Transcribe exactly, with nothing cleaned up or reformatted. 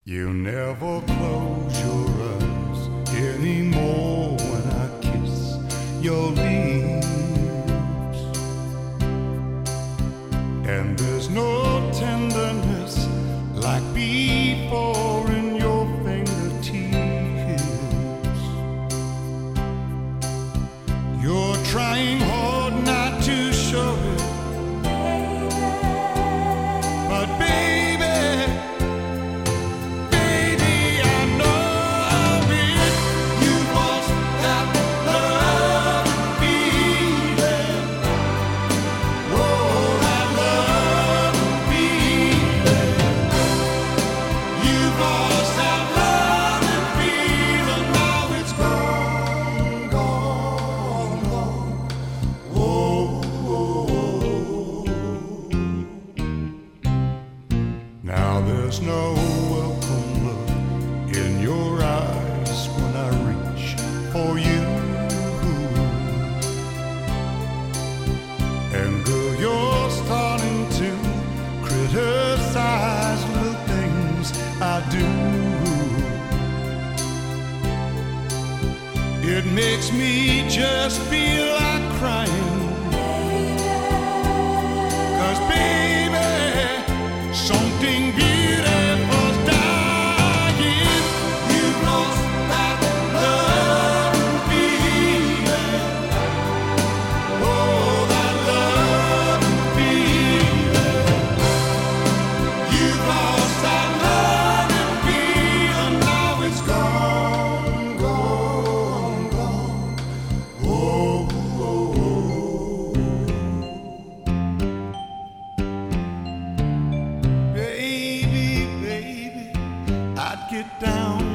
You never close your eyes anymore when I kiss your lips, and there's no tenderness like before in your fingertips. You're trying hard not to show it, but baby, now there's no welcome look in your eyes when I reach for you. And girl, you're starting to criticize little things I do. It makes me just feel like crying, 'cause baby, something beautiful's dying. You've lost that love and feeling. Oh, that love and feeling. You've lost that love and feeling. Now it's gone, gone, gone. Oh, oh, oh. Baby, baby, I'd get down